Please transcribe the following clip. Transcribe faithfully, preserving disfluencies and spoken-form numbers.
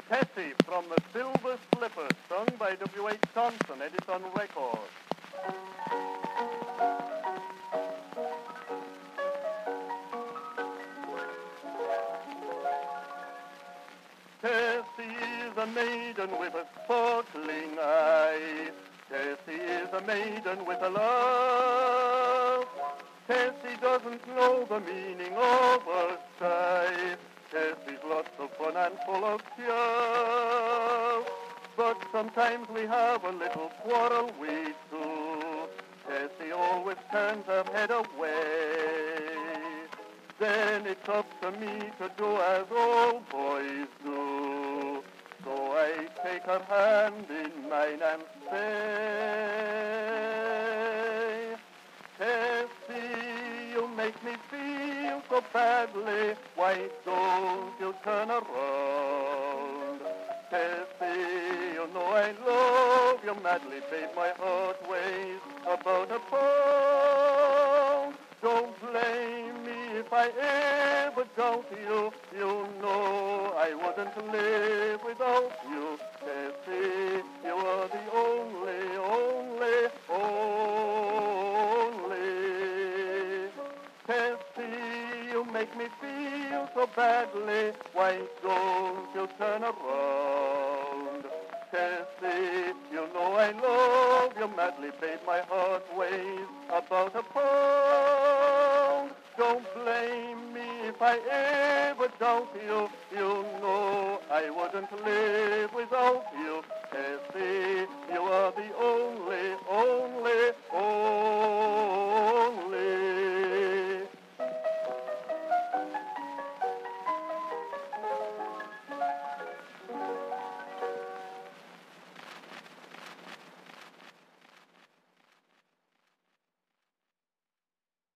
Tessie from the Silver Slipper, sung by W H. Thompson, Edison Records. Tessie is a maiden with a sparkling eye. Tessie is a maiden with a love. Tessie doesn't know the meaning of a sigh. Tessie's lots of fun and full of cheer. But sometimes we have a little quarrel, we two. Tessie always turns her head away. Then it's up to me to do as all boys do. So I take her hand in mine and say, Tessie, you make me feel so badly. Why don't you turn around? Tessie, you know I love you madly, babe. My heart weighs about a pound. Don't blame me if I ever doubt you. You know I wouldn't live without you. Tessie, you are the only, only, only. Tessie, you make me feel so badly. Why don't you turn around? Tessie, you know I love you madly, babe. My heart weighs about a pound. Don't blame me if I ever doubt you. You know I wouldn't live without you. Tessie, you are the only, only, only.